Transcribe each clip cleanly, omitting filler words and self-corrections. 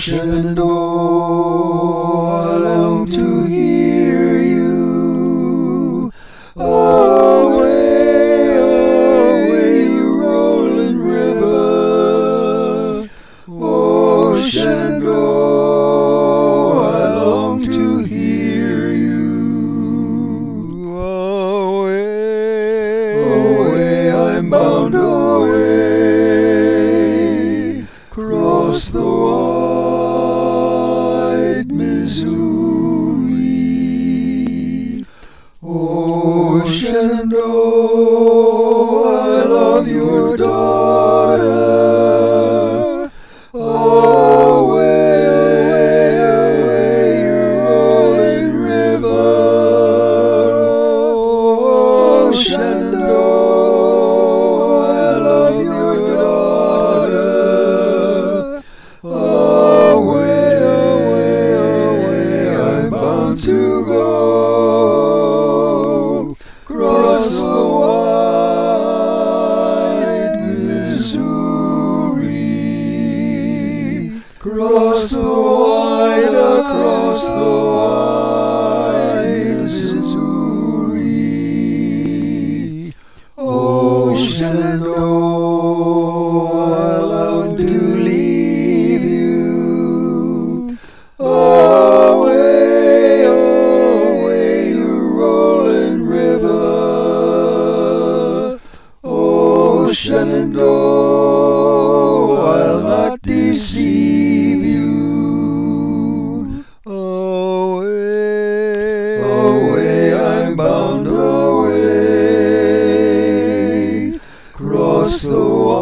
Shenandoah, I long to hear you. Away, away, you rolling river. Oh, Shenandoah, I long to hear you. Away, away, I'm bound away, across the wide Missouri. Oh, Shenandoah, I love your daughter. Away, away, away, you rolling river. Oh, Shenandoah, I love your daughter. Away, away, away, I'm bound to go, across the wide Missouri. Across the wide Missouri. Oh, Shenandoah, I long to leave you. Away, away, you rolling river. Oh, Shenandoah, I'll not deceive you. Away, away, I'm bound away, across the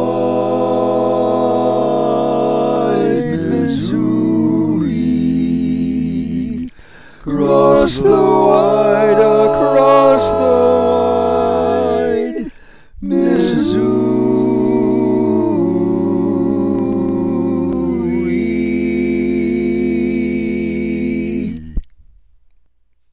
wide Missouri. Across the wide